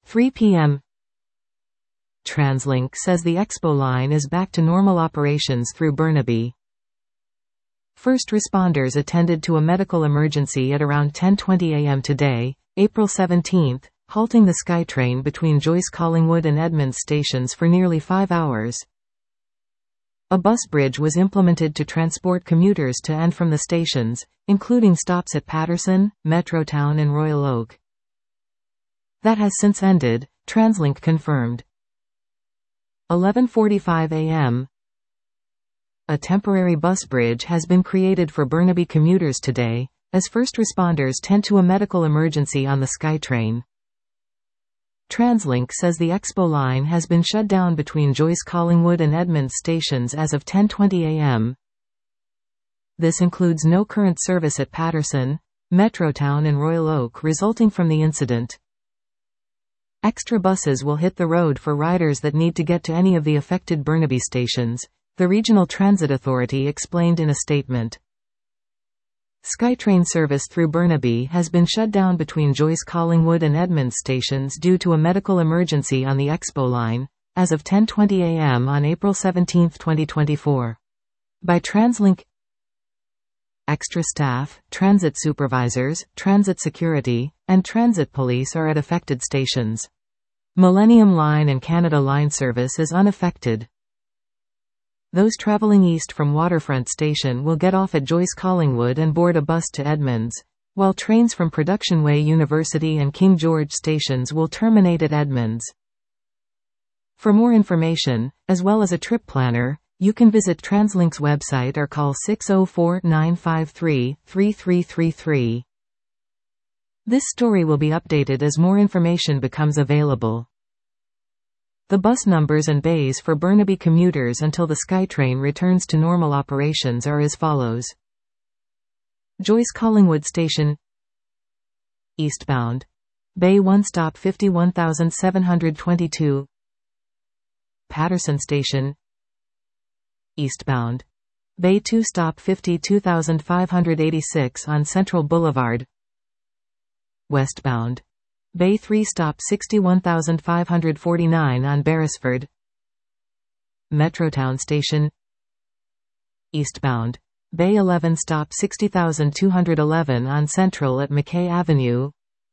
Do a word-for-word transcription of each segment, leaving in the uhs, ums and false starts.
three p m TransLink says the Expo line is back to normal operations through Burnaby. First responders attended to a medical emergency at around ten twenty a m today, April seventeenth, halting the SkyTrain between Joyce Collingwood and Edmonds stations for nearly five hours. A bus bridge was implemented to transport commuters to and from the stations, including stops at Patterson, Metrotown and Royal Oak. That has since ended, TransLink confirmed. eleven forty-five a m A temporary bus bridge has been created for Burnaby commuters today, as first responders tend to a medical emergency on the SkyTrain. TransLink says the Expo line has been shut down between Joyce Collingwood and Edmonds stations as of ten twenty a m This includes no current service at Patterson, Metrotown and Royal Oak resulting from the incident. Extra buses will hit the road for riders that need to get to any of the affected Burnaby stations, the Regional Transit Authority explained in a statement. SkyTrain service through Burnaby has been shut down between Joyce Collingwood and Edmonds stations due to a medical emergency on the Expo line, as of ten twenty a m on April seventeenth twenty twenty-four. By TransLink. Extra staff, transit supervisors, transit security, and transit police are at affected stations. Millennium Line and Canada Line service is unaffected. Those traveling east from Waterfront Station will get off at Joyce Collingwood and board a bus to Edmonds, while trains from Production Way University and King George stations will terminate at Edmonds. For more information, as well as a trip planner, you can visit TransLink's website or call six oh four, nine five three, three three three three. This story will be updated as more information becomes available. The bus numbers and bays for Burnaby commuters until the SkyTrain returns to normal operations are as follows. Joyce Collingwood Station eastbound. Bay one stop fifty-one thousand seven hundred twenty-two. Patterson Station eastbound. Bay two stop fifty-two thousand five hundred eighty-six on Central Boulevard. Westbound. Bay three stop sixty-one thousand five hundred forty-nine on Beresford. Metrotown Station eastbound. Bay eleven stop sixty thousand two hundred eleven on Central at McKay Avenue.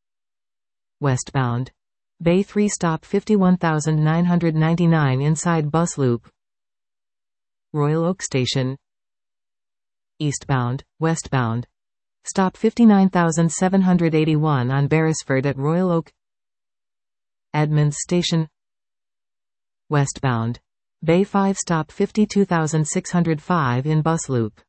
Westbound. Bay three stop fifty-one thousand nine hundred ninety-nine inside Bus Loop. Royal Oak Station eastbound, westbound. Stop fifty-nine thousand seven hundred eighty-one on Beresford at Royal Oak. Edmonds Station westbound. Bay five stop fifty-two thousand six hundred five in Bus Loop.